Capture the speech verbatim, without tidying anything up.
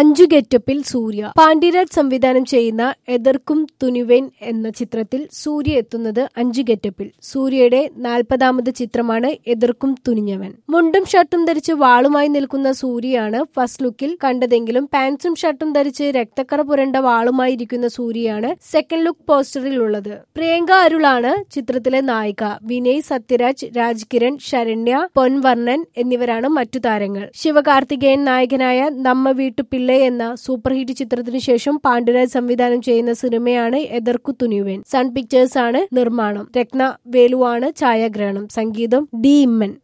അഞ്ചു ഗെറ്റപ്പിൽ സൂര്യ. പാണ്ഡ്യരാജ് സംവിധാനം ചെയ്യുന്ന എതർക്കും തുനിവേൻ എന്ന ചിത്രത്തിൽ സൂര്യ എത്തുന്നത് അഞ്ചു ഗെറ്റപ്പിൽ. സൂര്യയുടെ നാൽപ്പതാമത് ചിത്രമാണ് എതർക്കും തുനിഞ്ഞവൻ. മുണ്ടും ഷർട്ടും ധരിച്ച് വാളുമായി നിൽക്കുന്ന സൂര്യയാണ് ഫസ്റ്റ് ലുക്കിൽ കണ്ടതെങ്കിലും പാൻസും ഷർട്ടും ധരിച്ച് രക്തക്കറ പുരണ്ട വാളുമായി ഇരിക്കുന്ന സൂര്യയാണ് സെക്കൻഡ് ലുക്ക് പോസ്റ്ററിൽ ഉള്ളത്. പ്രിയങ്ക അരുളാണ് ചിത്രത്തിലെ നായിക. വിനയ്, സത്യരാജ്, രാജ് കിരൺ, ശരണ്യ, പൊൻവർണ്ണൻ എന്നിവരാണ് മറ്റു താരങ്ങൾ. ശിവകാർത്തികേയൻ നായകനായ നമ്മ വീട്ടുപിള്ള എന്ന സൂപ്പർ ഹിറ്റ് ചിത്രത്തിനു ശേഷം പാണ്ഡ്യരാജ് സംവിധാനം ചെയ്യുന്ന സിനിമയാണ് എതർക്കു തുനിവേൻ. സൺ പിക്ചേഴ്സ് ആണ് നിർമ്മാണം. രത്ന വേലുവാണ് ഛായാഗ്രഹണം. സംഗീതം ഡി ഇമ്മൻ.